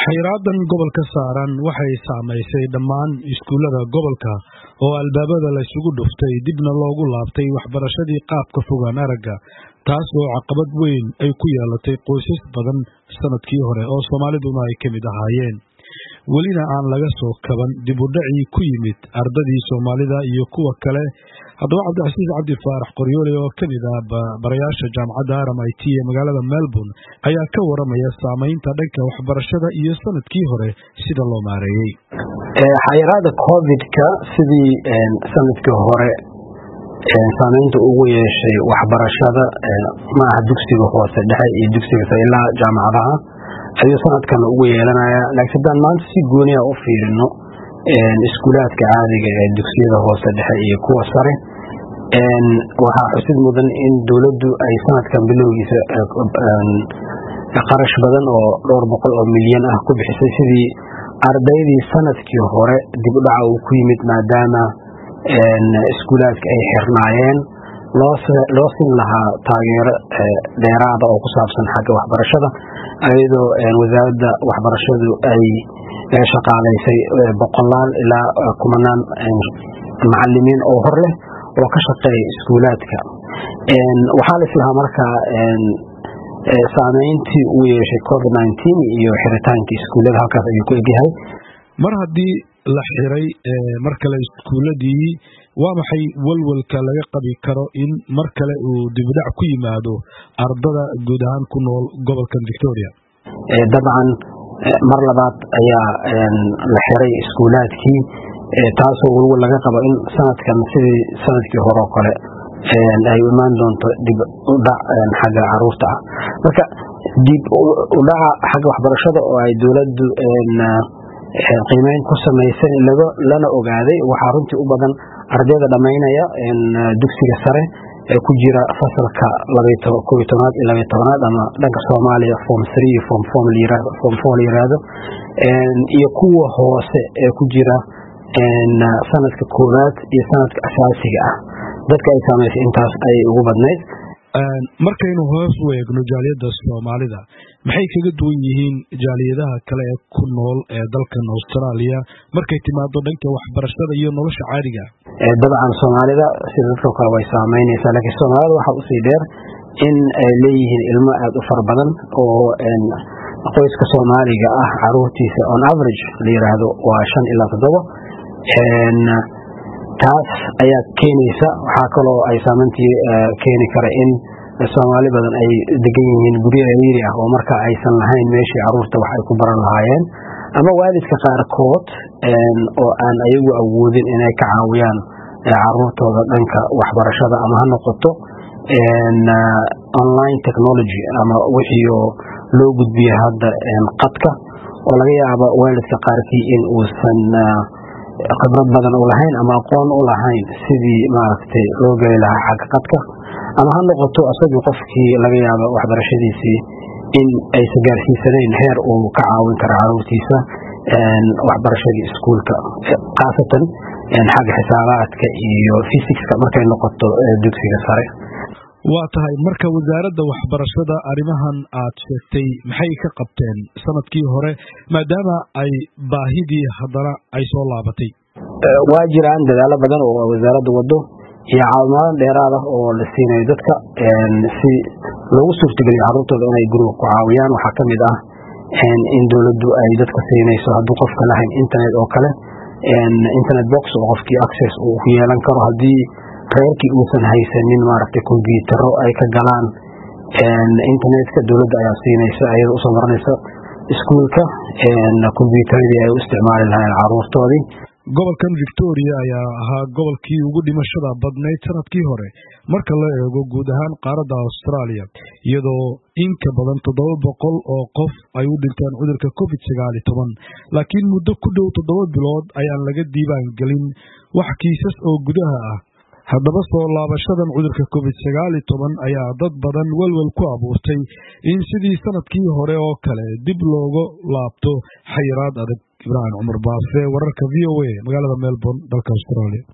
xayiraadan gobolka saaran waxay saamaysay dhammaan iskuulada gobolka oo albaabada la isugu dhuftay dibna loogu laabtay waxbarashadii qaabka fogaan aragga taas oo caqabad weyn ay ku yeelatay qoysas badan sanadkii hore oo Soomaaliduna ay kamid ahaayeen welina aan laga soo kaban dib u dhacii ku yimid ardadii Soomaalida iyo kuwa kale haddaba Cabdicasiis Cabdi Faarax Qoryoole oo kamid ah barayaasha jaamacadda RMIT ee magaalada Melbourne ayaa ka waramaya saameynta dhanka waxbarashada iyo sanadkii hore sida loo maareeyay xayiraada COVID-ka sidii sanadkii hore saameynta ugu yeeshay waxbarashada maaha dugsiga hoose dhexe iyo dugsiga sare ilaa jaamacadaha ayuu sanadkan ugu yeelanaya laakiin hadaan maanta si gooni ah u fiirino iskuulaadka caadiga ee dugsiyada hoose dhexe iyo kuwa sare waxaa xusid mudan in dawladdu ay sanadkan bilowgiisa qarash badan oo dhowr boqol oo milyan ah ku bixisay sidii ardaydii sanadkii hore dib u dhaca uu ku yimid maadaama iskuulaadka ay xirnaayeen loo siin lahaa taageero dheeraada oo ku saabsan xagga waxbarashada ayadoo wasaaradda waxbarashadu ay shaqaalaysay boqolaal ilaa kumanaan macalimiin oo hor leh oo ka shaqeeya iskuulaadka waxaa la islahaa markaa saameyntii uu yeeshay COVID-19 iyo xiritaanka iskuulada halkaas ayuu ku egyahay mar haddii la xiray mar kale iskuuladii waa maxay walwalka laga qabi karo in mar kale uu dibdhac ku yimaado ardada guud ahaan ku nool gobolkan Victoria dabcan mar labaad ayaa la xiray iskuulaadkii taasoo walwal laga qabo in sanadkan sidii sanadkii hore oo kale ay imaan doonto dib u dhac xagga caruurta ah marka dib u dhaca xagga waxbarashada oo ay dawladdu qiimeyn ku samaysan lana ogaaday waxaa runtii u badan ardayda dhamaynaya dugsiga sare ee ku jira fasalka 12aad iyo 12aad ama dhanka Soomaaliya form 3 iyo form 4 yiraahdo iyo kuwa hoose ee ku jira sanadka koowaad iyo sanadka asaasiga ah dadka ay saameysay intaas ay ugu badnayd markaynu hoos u eegno jaaliyada Soomaalida maxay kaga duwan yihiin jaaliyadaha kale ee ku nool ee dalkan Australia markay timaado dhanka waxbarashada iyo nolosha caadiga dabcan Soomaalida sida dadka kale way saameynaysaa laakiin Soomaalida waxa u sii dheer in ay leeyihiin ilmo aad u far badan oo qoyska Soomaaliga ah caruurtiisa on average la yiraahdo waa 5 ilaa 7 taas ayaa keenaysa waxaa kaloo ay saameyntii keeni kara in Soomaali badan ay degan yihiin guryo yari ah oo marka aysan lahayn meeshii caruurta wax ay ku baran lahaayeen ama waalidka qaarkood oo aan ayagu awoodin inay ka caawiyaan caruurtooda dhanka waxbarashada ama ha noqoto online technology ama wixii loo gudbiyo hadda qadka oo laga yaabo waalidka qaarkii in uusan khibrad badan u lahayn ama aqoon u lahayn sidii maaragtay loo gali lahaa xagga qadka ama ha noqoto asagii qofkii laga yaabo waxbarashadiisii in aysan gaarsiisanayn heer uu ka caawin karo caruurtiisa waxbarashadii iskuulka khaasatan xagga xisaabaadka iyo physics-ka markay noqoto dugsiga sare waa tahay marka wasaaradda waxbarashada arrimahan aad sheegtay maxay ka qabteen sanadkii hore maadaama ay baahidii haddana ay soo laabatay waa jiraan dadaalo badan oo wasaaradda wado iyo caawimaad dheeraad ah oo la siinayo dadka si loogu suurtageliyo caruurtooda inay guriga ku caawiyaan waxaa ka mid ah in dawladdu ay dadka siinayso hadduu qofka lahayn internet oo kale internet box oo qofkii access uu ku yeelan karo haddii reerkii uusan haysanin maaragtay kombiyuutarro ay ka galaan internetka dawladda ayaa siinaysa ayada usoo marinaysa iskuulka kombiyuutaradii ay u isticmaali lahayn caruurtoodii gobolkan Victoria ayaa ahaa gobolkii ugu dhimashada badnayd sanadkii hore marka la eego guud ahaan qaaradda Australia iyadoo in ka badan 700 oo qof ay u dhinteen cudurka COVID-19 laakiin muddo ku dhow 7 bilood ayaan laga diiwaan gelin wax kiisas oo gudaha ah haddaba soo laabashadan cudurka COVID-19 ayaa dad badan walwal ku abuurtay in sidii sanadkii hore oo kale dib looga laabto xayiraad adag Ibrahim Cumar Baafe wararka VOA magaalada Melbourne dalka Australia